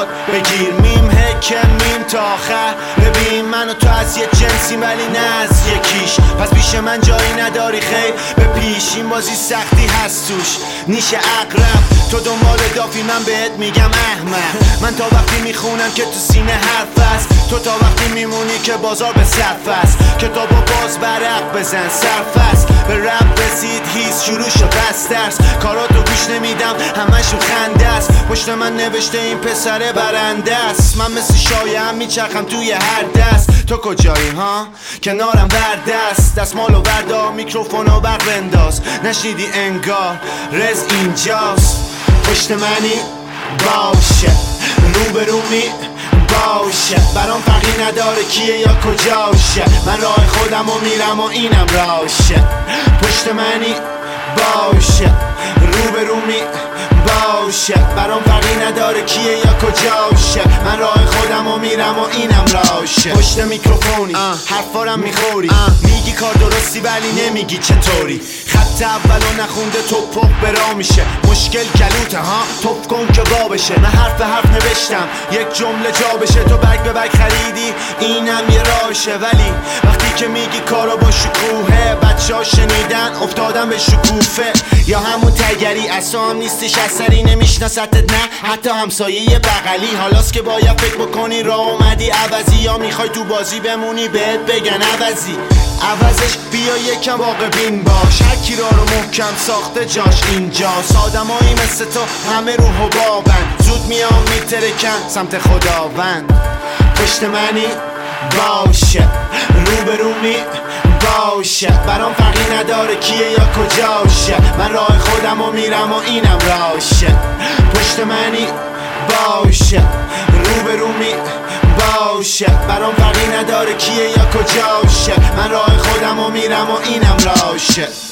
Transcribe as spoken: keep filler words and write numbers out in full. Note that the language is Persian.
بگیر میم هکن میم تا آخر. ببین من و تو از یه جنسی ولی نه از یکیش، پس پیش من جایی نداری خیر به پیش. این بازی سختی هست توش نیش اقرب، تو دنبال دافی من بهت میگم احمق. من تا وقتی میخونم که تو سینه حرف است، تو تا وقتی میمونی که بازار به صرف است. کتابو باز برق بزن صرف است، به رب رسید هیچ شروع شد بس درس. کاراتو گوش نمیدم همشون خنده است، پشت من نوشته این پسر برنده است. من مثل شایعه میچرخم توی هر دست، تو کجایی ها؟ کنارم وردست، دستمالو وردا میکروفونو برق بنداز. نشنیدی انگار رز اینجاست، پشت منی باشه روبرومی باشه، برام فرقی نداره کیه یا کجاشه. من راه خودم و میرم و اینم راشه، پشت منی باشه روبرومی باشه، برام فرقی نداره کیه یا کجاشه. من راه خودم و میرم و اینم راشه. پشت میکروفونی حرفارم میخوری، میگی کار درستی ولی نمیگی چطوری. خط اولو نخونده توپق برا میشه، مشکل گلوته ها توپ کن که با بشه. من حرف به حرف نوشتم یک جمله جا بشه، تو بگ به بگ خریدی اینم یه راشه. ولی وقتی که میگی کارو با شکوهه، بچه ها شنیدن افتادن به شکوفه. یا همون تگری اصلا هم نیستش اثری، نمیشناستت نه حتی همسایه بغلی. حالاست که باید فکر بکنی راه اومدی عوضی، یا میخوای تو بازی بمونی بهت بگن عوضی. عوضش بیا یکم واقع بین باش، هر کی را رو محکم ساخته جاش اینجاست. آدمایی مثل تو همه رو حبابن، زود میام میترکن سمت خداوند. پشت منی باشه روبرومی باشه، برام فرقی نداره کیه یا کجاشه. من راه خودم و میرم و اینم راشه، پشت منی باشه روبرومی باشه، برام فرقی نداره کیه یا کجاشه. من راه خودم و میرم و اینم راشه.